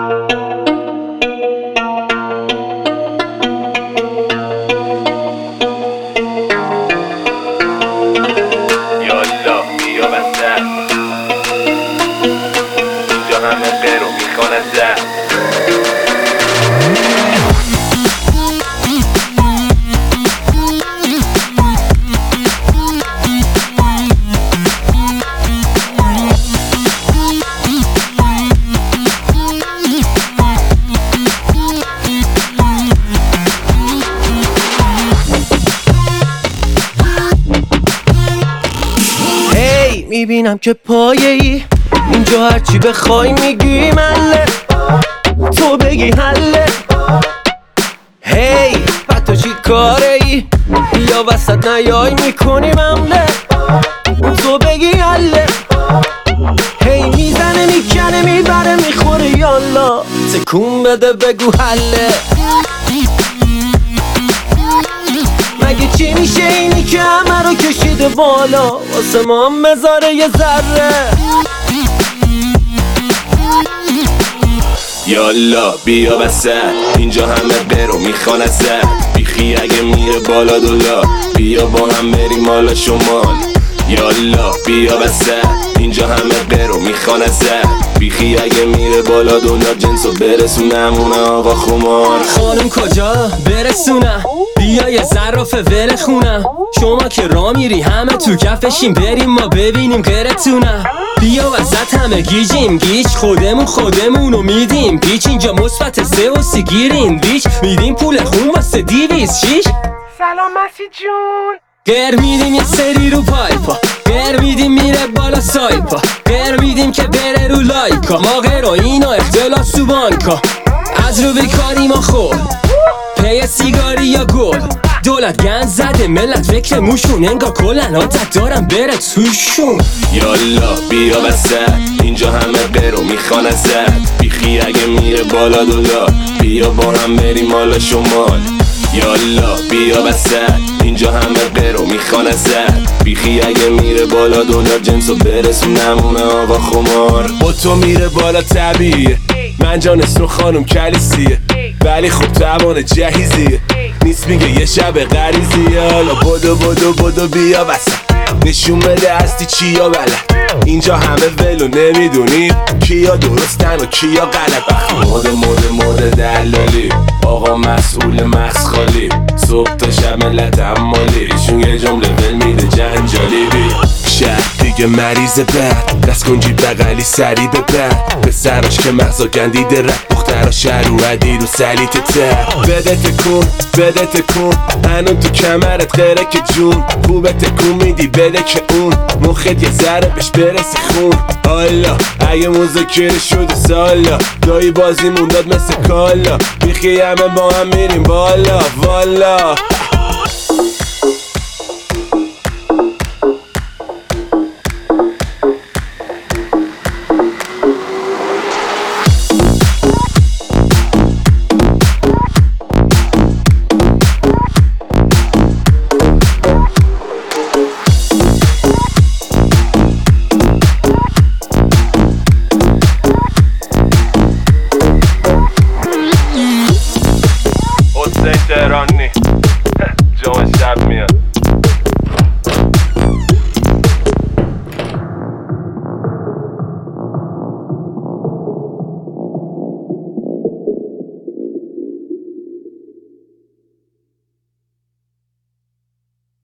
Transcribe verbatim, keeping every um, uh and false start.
یالا بیا بسر اینجا همه غیر و میخوانه زر. میبینم که پایه ای اینجا هرچی بخوای میگی مله، تو بگی حله. هی بعد تو چی کاره ای بیا وسط نیای میکنی ممله، تو بگی حله. هی میزنه میکنه میبره میخوره یالا تکون بده بگو حله. مگه چی میشه اینی که همه رو کشیده بالا واسه ما هم مزاره یه ذره. یالا بیا وسط اینجا همه غیر و میخوان ازت. بیخی اگه میره بالا دولا بیا با هم بریم حالا شمال. یالا بیا وسط اینجا همه غیر و میخوان ازت. بیخی اگه میره بالا دلار جنسو برسونمونه آقا خمار. خانم کجا برسونم بیا یه ظرافه ول خونم. شما که را میری همه تو کفشیم بریم ما ببینیم غیرتونم. بیا وسط همه گیجیم گیج خودمون خودمونو میدیم پیچ. اینجا مثبت سه و سی گیرین ریچ میدیم پول خون واسه دیویز شیش. سلام مسیح جون. گر میدیم یه سری رو پایپا گر میدیم میره بالا سایپا گر میدیم که بره رو لایکا. ما غیر و اینا اختلاس تو بانکا از رو بیکاری ما خور پی سیگاری یا گل. دولت گند زده ملت فکر موشون انگار کلن عادت دارم بره توشون. یالا بیا وسط اینجا همه غیر و میخوان ازت. بیخی اگه میره بالا دولا بیا با هم بریم حالا شمال. یالا بیا وسط اینجا همه غیر و میخوان ازت. بیخی اگه میره بالا دلار جنسو برسونمونه آقا خمار. با تو میره بالا طبیعیه من جان اسم خانم کلیسیه ولی خب توان جهیزیه نیست میگه یه شب غریزیه. حالا بدو بدو بدو بیا وسط نشون بده هستی چیا بلد. اینجا همه ولو نمیدونی کیا درستن و کیا غلط. مود مود مود دلالی آقا مسئول مسخالی صبح تا شب ملت عمالی ایشون یه جمله ول میده جنجالی. بی شهر دیگه مریض بد دست کنجی بغلی سری به بد به سراش که مغزا گندیده رد دخترا شهر رو عدی رو سلیت تر. بده تکون بده تکون هنون تو کمرت غیره که جون خوبه تکون میدی بده که اون مخت یه ذره بهش برسی خون. حالا اگه مذاکره شده سالا دایی بازی مونداد مثل کالا بیخی همه با هم میریم بالا والا.